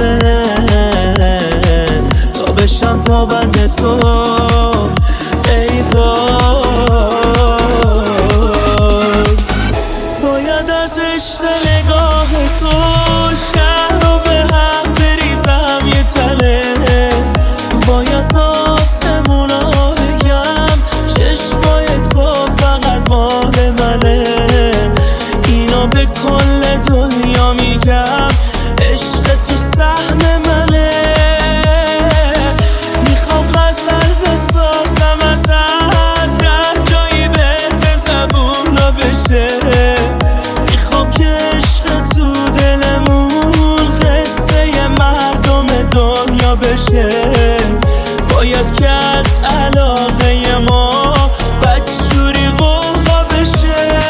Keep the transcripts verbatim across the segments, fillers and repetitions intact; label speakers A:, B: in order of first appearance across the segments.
A: تا بشم پابند تو ای پاک. باید از عشق نگاه تو شهر رو به هم بریزم یه تله، باید آسمونا بگم چشمای تو فقط مال منه، اینا به کل دنیا میگم عشق تو سهم منه. میخوام غزل بسازم ازت در جایی بین زبونا بشه، میخوام که عشق تو دلمون قصه مردم دنیا بشه، باید که از علاقه ما بدجوری غوغا بشه.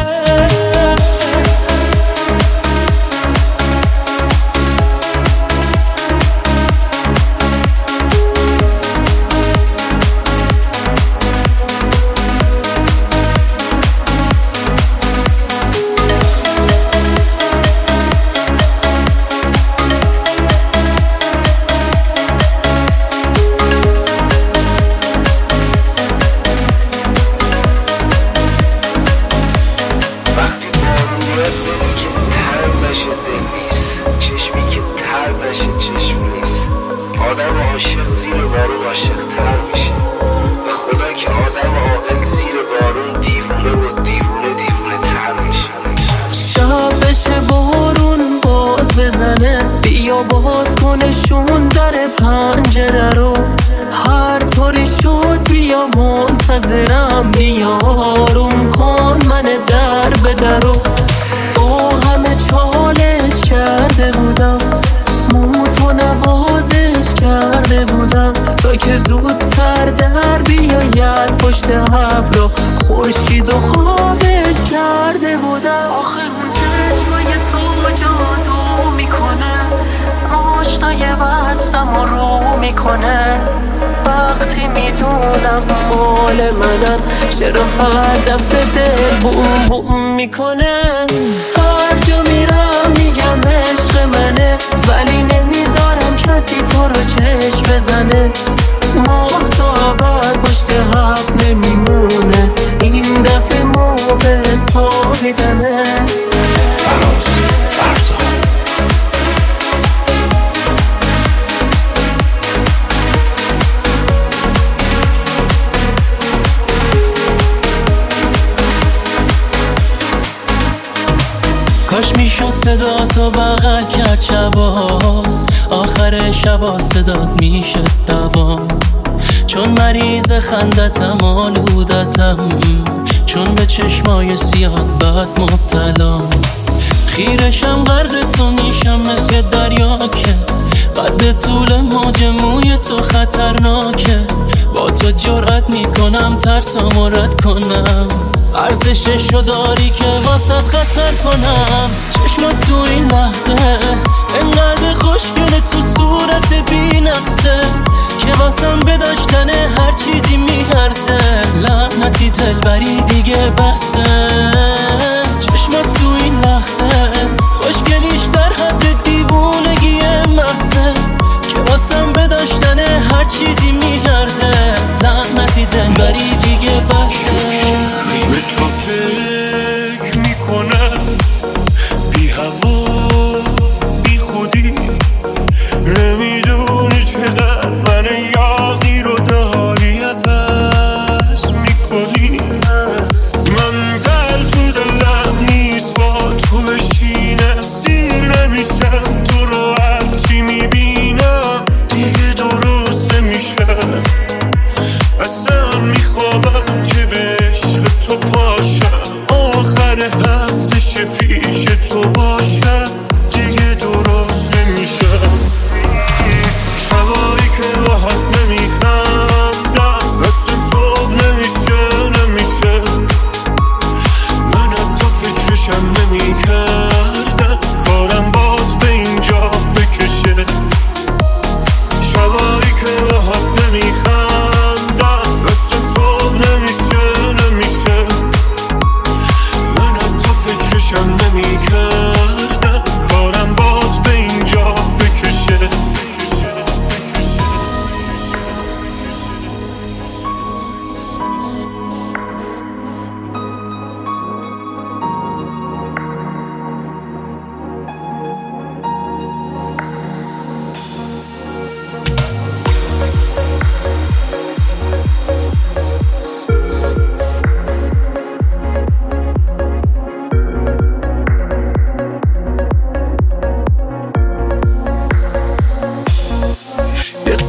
B: آدم عاشق زیر بارون عاشق تر میشه، به خدا که آدم عاقل زیر بارون دیوونه و دیوونه دیوونه تر میشه.
A: شب بشه بارون باز بزنه، بیا باز کنشون در پنجره رو، هر طوری شد بیا منتظرم، بیا آروم کن من در به درو. با همه چالش کرده بودم، موتو نوازش کرده بودم، تا که زودتر در بیایی از پشت ابرا، خورشید و خوابش کرده بودم. آخه اون چشمای تو جادو میکنه، آشنای وزنم رو میکنه، وقتی میدونم مال منن چرا هر دفعه دل بوم بوم میکنه. هر جا میرم میگم عشق منه، ولی نمیذارم کسی تو رو چشم بزنه، ماه تا ابد پشت حق نمیمونه، این دفعه موقع تا میدنه.
C: فراز فرزا
A: کاش میشد صدا تو بغل کرد شبا، آخر شبا صدات میشه دوام، چون مریض خندتم آلودتم، چون به چشمای سیاه بد مبتلام، خیرشم غرق تو میشم مثل دریا که قد طول موج موی تو خطرناکه، با تو جرأت میکنم ترسامو رد کنم، ارزششو داری که واسط خطر کنم. چشمات تو این لحظه انقدر خوشگله تو صورت بی نقصه، که واسم به داشتن هر چیزی میارزه، لعنتی دلبری دیگه بسه. چشمات تو این لحظه خوشگلیش در حد دیوونگی مغزه، که واسم به داشتن هر چیزی میارزه، لعنتی دلبری دیگه بسه.
D: به تو فکر میکنم بی هوا بی خودی، نمیدونی چقدر من یاقی رو داری عوض میکنی، من دل تو دلم نیست با تو بشی،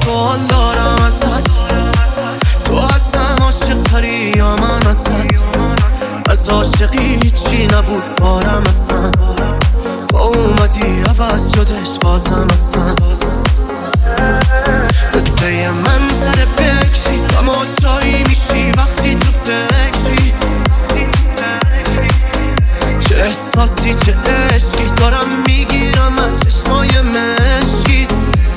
A: سوال دارم ازت، تو ازم عاشق تری یا من ازت؟ از عاشقی هیچی نبود بارم اصلا، با اومدی عوض شدش بازم اصلا. قصه من سر بکشی تماشایی میشی وقتی تو فکری، چه احساسی چه عشقی دارم میگیرم از چشمای مشکیت.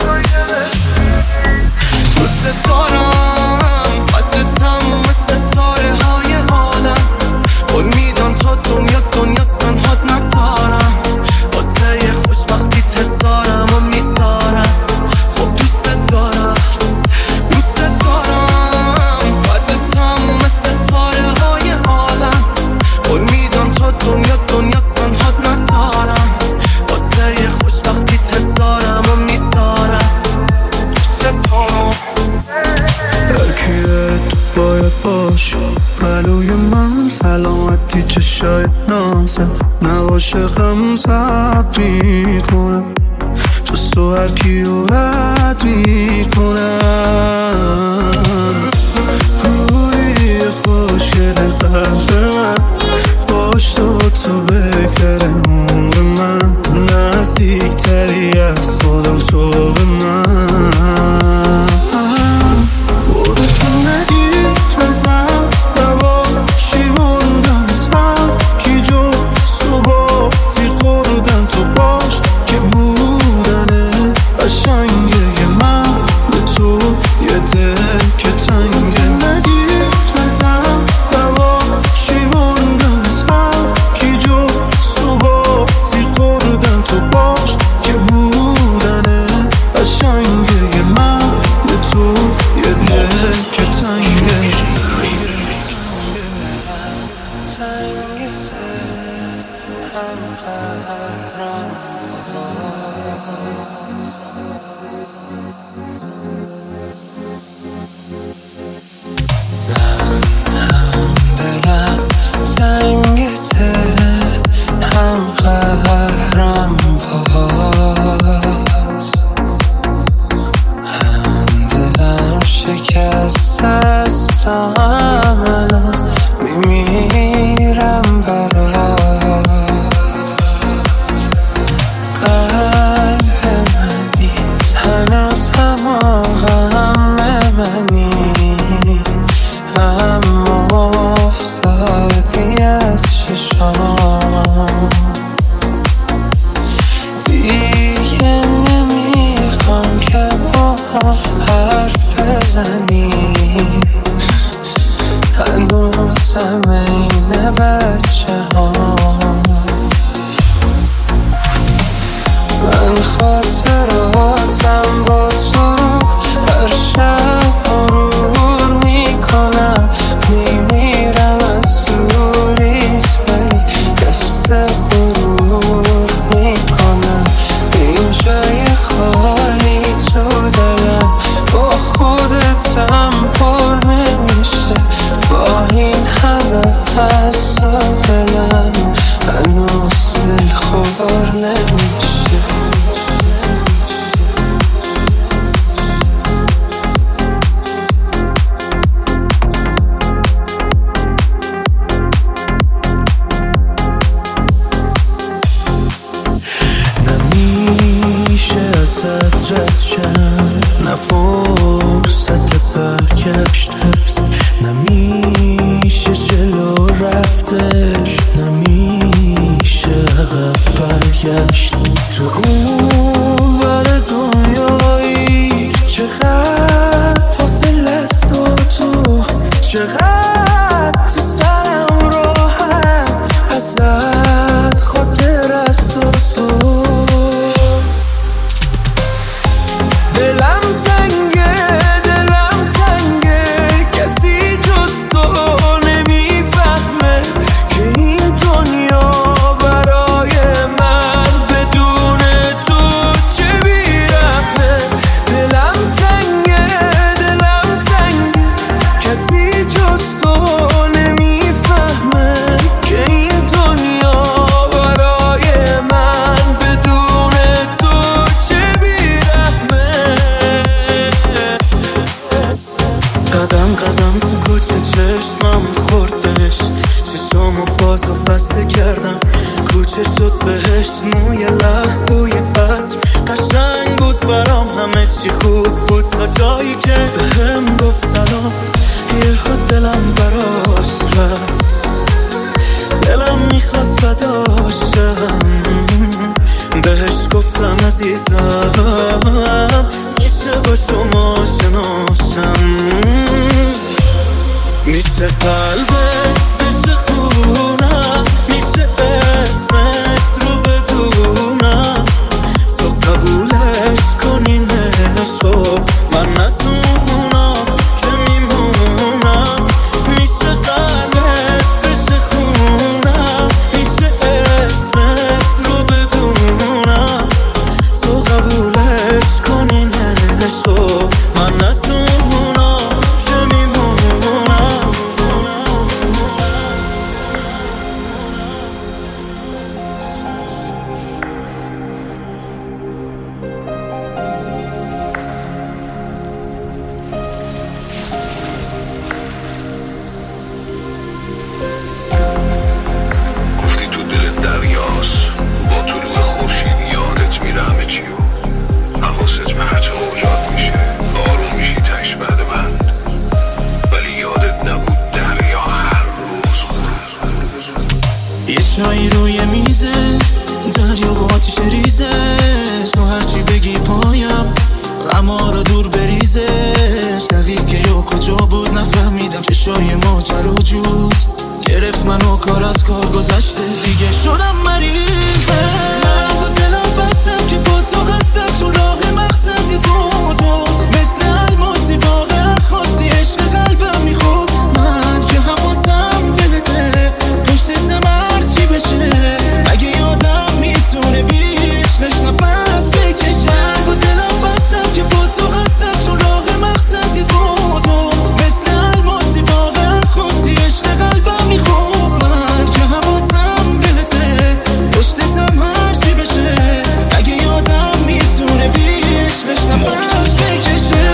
A: دوست دارم قد تموم ستاره های عالم، خود میدم تا دنیا دنیا سنهات نزارم، واسه یه خوشبختی تزارم و میزارم. خب دوست دارم دوست دارم قد تموم ستاره های عالم، خود میدم تا دنیا دنیا سنهات نزارم، واسه یه خوشبختی تزارم و میزارم.
D: هرکیه تو باید باشه پلوی من، سلامتی چشای نازم نباشه غم زد میکنم، جز تو هرکیو رد میکنم. روی خوشگل قلب من باش، تو تو بهتره عمر من، نزدیکتری از خودم تو به من. که این دنیا برای من بدون موی لخ بوی عطر قشنگ بود برام، همه چی خوب بود تا جایی که بهم گفت سلام. یه خود دلم براش رفت، دلم میخواست بداشم، بهش گفتم عزیزم میشه با شما شناشم، میشه قلبت بشه خونم، میشه اسمت رو بدونم، تو قبولش کنین عشقو من از اونا که میمونم، میشه قلبت بشه خونم، میشه اسمت رو بدونم، تو قبولش کنین عشقو من از اونا که میمونم.
B: گفتی تو دل دریاست، با طلوع خورشید یادت میره همه چی و حواست به حتی موجات میشه، آروم میشی تش بعد من، ولی یادت نبود دریا هر روز
A: یه چایی روی میزه، دریا با آتیش ریزه، تو هرچی بگی پایم اما رو دور بریزش، نوید که یا کجا بود نفهمیدم، چشای ماجرا جود گرفت منو، کار از کار گذشته دیگه شدم مریضه، من با دلم بستم که با تو هستم، تو راه مقصدی تو تو مثل الماسی، واقعا خاصی عشق قلبم میخوب، من که حواسم بهته پشتتم هرچی بشه، اگه یادم میتونه بیشنش نفس بکشم، با دلم بستم که با تو هستم، تو راه مقصدی تو تو مثل الماسی، واقعا خاصی عشق قلبم میخوب، من که حواسم بهته پشتتم هرچی بشه، اگه یادم میتونه بیشنش نفس بکشه.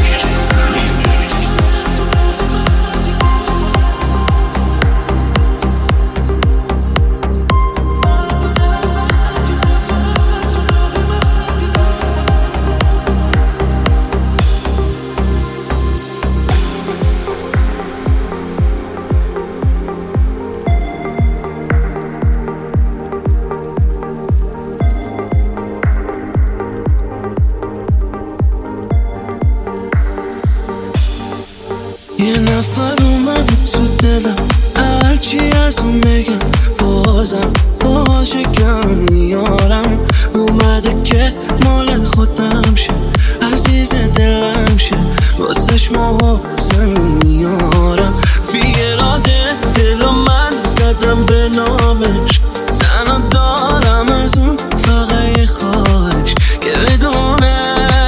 A: یه نفر اومد تو دلم، هرچی از اون بگم بازم باشه کم میارم، اومده که مال خودم شه، عزیز دلم شه، واسش ماها زمین میارم، بی اراده دل من زدم به نامش، تنها دارم از اون فقط یه خواهش که بدونه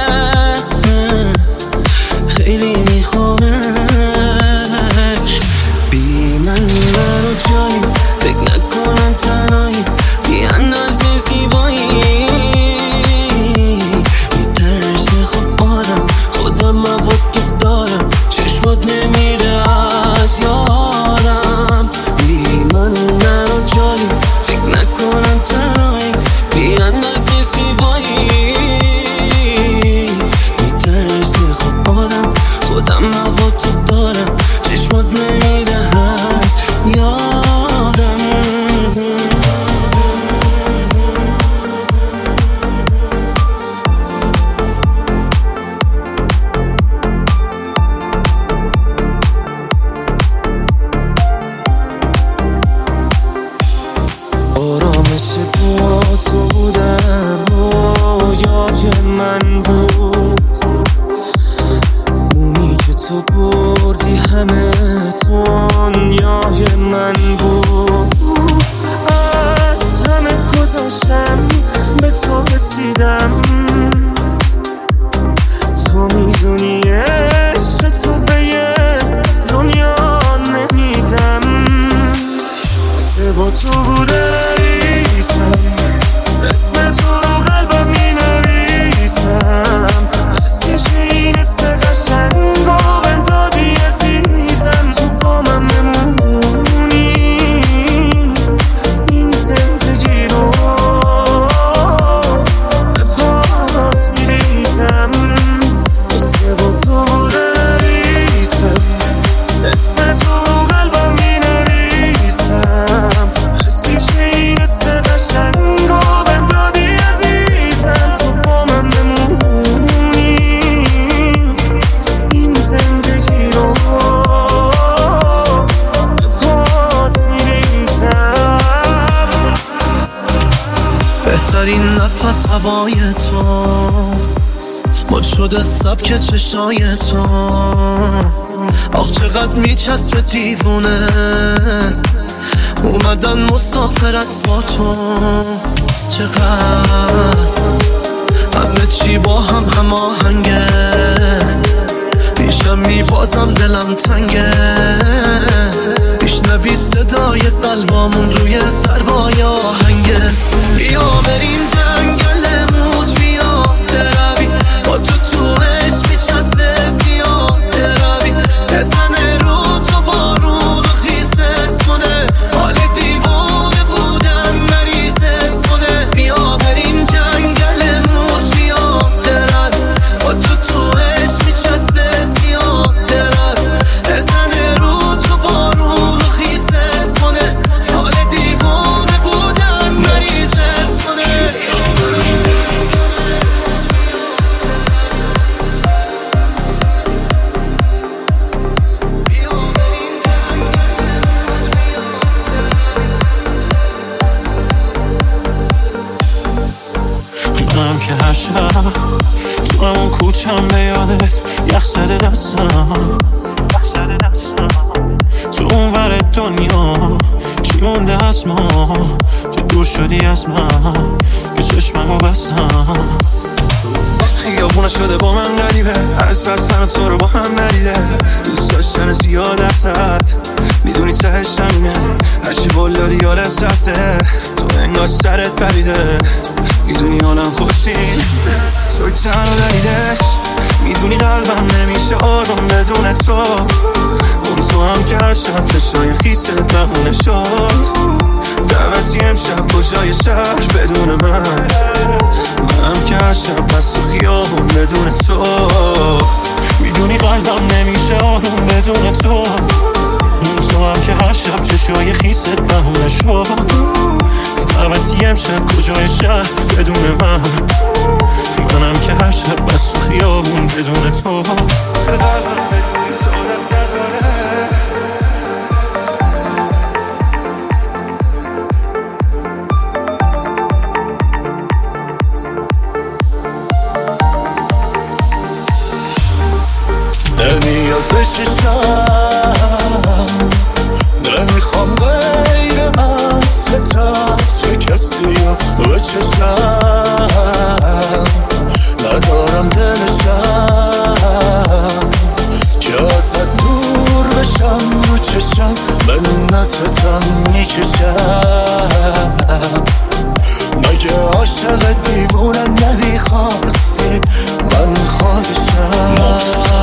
A: خیلی میخوامش، بی من منو جایی فکر نکنم تنهایی، بی اندازه زیبایی میترسه خب آدم، خودم مواد دارم، چشمات نمیره از یارم، بی من منو جایی فکر نکنم تنهایی، بی اندازه زیبایی میترسه خب آدم، خودم مواد دارم، چشمات نمیره از یادم.
D: آرامش با تو بودن رویای من بود، اونی که تو بردی همه دنیای من بود، از همه گذاشتم به تو رسیدم، تو میدونی عشق تو به یه دنیا نمیدم، سه با تو بوده نریسم، اسم تو رو قلبم می نویسم، مثل این قشنگ با بندادی عزیزم، تو با من بمونی این زندگی رو
A: هوای تو، مد شده سبک چشای تو. آخ چقدر میچسبه دیوونه اومدن مسافرت با تو. چقدر همه چی با هم هماهنگه، پیشم میبازم دلم تنگه. میشنوی صدای قلبامون روی سربای آهنگه. بیا بریم جنگل موج، بیا تروی با تو تو عشق میچسبه زیاد روی. بزنه رو تو بارون و خیست کنه، حال دیوانه بودن مریضت کنه. بیا بریم جنگل موج، بیا تروی با تو تو عشق میچسبه زیاد روی. بزنه رو تو بارون و خیست کنه، حال دیوانه بودن مریضت کنه.
E: منم که هر شب تو همون کوچم به یادت یخ زده دستم. تو اون ور دنیا چی مونده از ما که دور شدی از من که چشممو بستم. خیابونه شده با من غریبه، از بس من و تو رو با هم ندیده. دوست داشتن زیاد ازت میدونی تهش همینه، هرچی بلداری یادت رفته تو انگار سرت پریده. میدونی حالم خوشین سوی تن و دلیدش، میدونی قلبم نمیشه آروم بدون تو. اون تو هم که هر شب چشای خیست بهونه شد. دعوتی امشب کجای شهر بدون من، منم که هر شب بس تو خیابون بدون تو. میدونی قلبم نمیشه آروم بدون تو. اون تو هم که هر شب چشای خیست بهونه شد. دعوتی امشب کجای شهر بدون من، منم که هر شب بس تو خیابون بدون تو.
A: نمیاد بششم، نمیخوام غیر عطر تطر کسی رو بچشم. ندارم دلشم که ازت دور بشم، رو چشم منتتم میکشم. مگه عاشق دیوونه نمیخواستی من خودشم.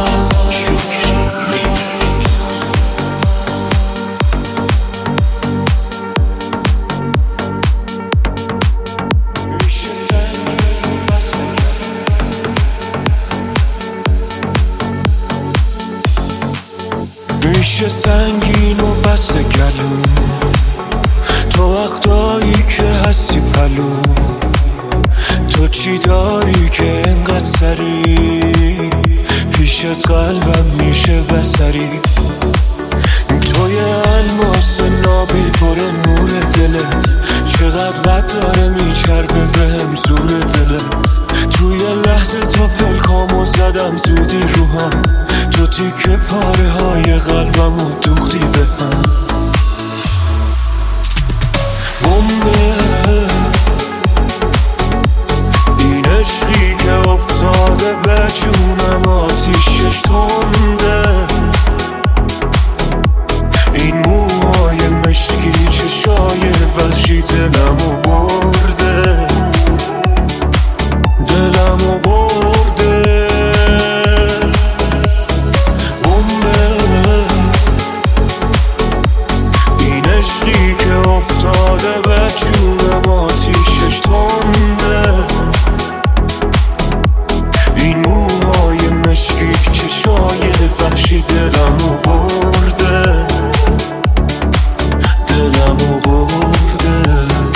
D: میشه سنگین و بست گلو، تو وقتایی که هستی پلو. تو چی داری که انقدر سری پیشت قلبم میشه بسری. توی الماس نابی پر نور دلت، چقدر بد داره میچربه بهم زور دلت. توی لحظه تا پلکامو زدم زودی روحم، تو تیکه پاره های قلبمو دوختی به هم. بمبه این عشقی که افتاده به جونم آتیشش تنده. این موهای مشکی چشای وحشی دلمو برده، دلمو برده. بمبه این عشقی که افتاده به جونم آتیشش تنده. این موهای مشکی چشای وحشی دلمو برده، دلمو برده.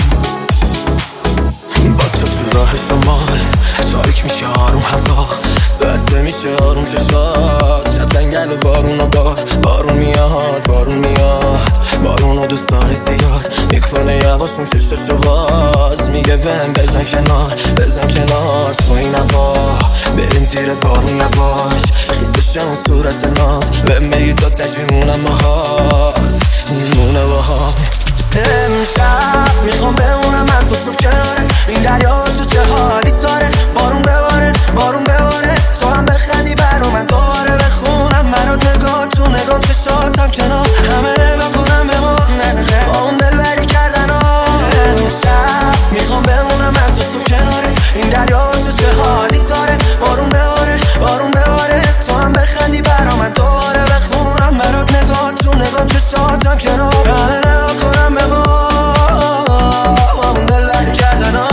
A: با تو تو راه شمال تاریک میشه آروم هوا، بسته میشه آروم چشات.
F: جنگل و بارون و باد، بارون میاد بارون میاد، بارون و دوست داری زیاد، میکنه یواشون چشش رو باز، میگه بهم بزن کنار بزن کنار تو این هوا، بریم زیر بارون یواش، خیز بشه اون صورت ناز، بهم بگی تا تک میمونم باهات میمونه باهات. امشب میخوام بمونم من تو صبح کناره این دریا، تو چه حالی داره، بارون بباره بارون بباره، تو هم بخندی برا من دوباره بخونم مرات، نگاه تو نگام چشاتم کنار همه نگاه کنم به ما با اون دلبری کردن ها. امشب میخوام بمونم من تو صبح کناره این دریا، تو چه حالی داره، بارون بباره بارون بباره، تو هم بخندی برا من دوباره بخونم مرات، نگاه تو نگام چشاتم کنار همه نگاه کنم به ما با اون دلبری کردن ها.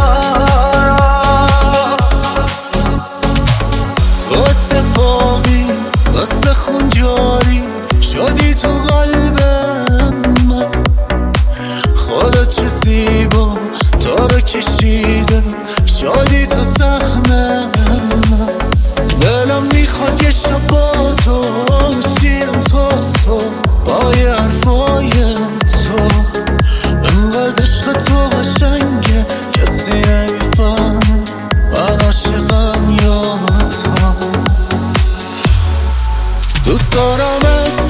A: تو اتفاقی واسه خون جاری شدی تو قلبم من، خدا چه زیبا تو رو کشیده شدی تو سهمم، دلم میخواد یه شب با تو شیرم تا صبح با یه حرفای تو، انقدر عشق تو قشنگه کسی نمیفهمه من عاشقم یا تو، دوست دارم از